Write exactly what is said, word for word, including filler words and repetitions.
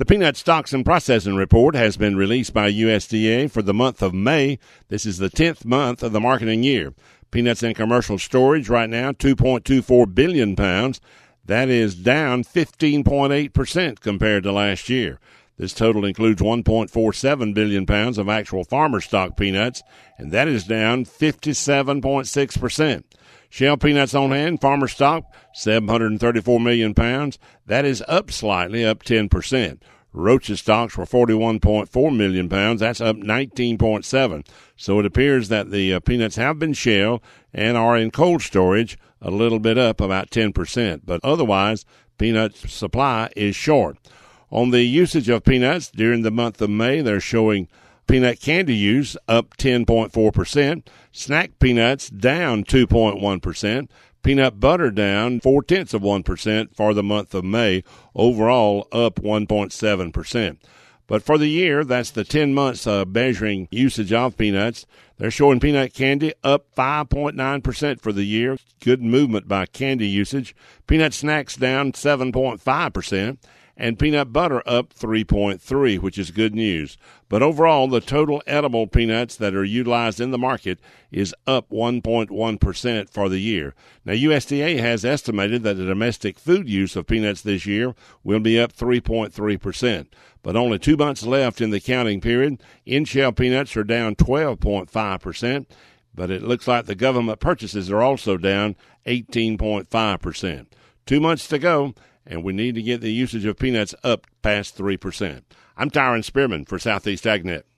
The Peanut Stocks and Processing Report has been released by U S D A for the month of May. This is the tenth month of the marketing year. Peanuts in commercial storage right now, two point two four billion pounds. That is down fifteen point eight percent compared to last year. This total includes one point four seven billion pounds of actual farmer stock peanuts, and that is down fifty-seven point six percent. Shell peanuts on hand, farmer stock, seven hundred thirty-four million pounds. That is up slightly, up ten percent. Roach's stocks were forty-one point four million pounds. That's up nineteen point seven. So it appears that the uh, peanuts have been shelled and are in cold storage, a little bit up, about ten percent. But otherwise, peanut supply is short. On the usage of peanuts during the month of May, they're showing peanut candy use up ten point four percent, snack peanuts down two point one percent, peanut butter down four-tenths of one percent for the month of May, overall up one point seven percent. But for the year, that's the ten months uh, measuring usage of peanuts. They're showing peanut candy up five point nine percent for the year. Good movement by candy usage. Peanut snacks down seven point five percent. And peanut butter up three point three, which is good news. But overall, the total edible peanuts that are utilized in the market is up one point one percent for the year. Now, U S D A has estimated that the domestic food use of peanuts this year will be up three point three percent. But only two months left in the counting period. In-shell peanuts are down twelve point five percent. But it looks like the government purchases are also down eighteen point five percent. Two months to go, and we need to get the usage of peanuts up past three percent. I'm Tyron Spearman for Southeast AgNet.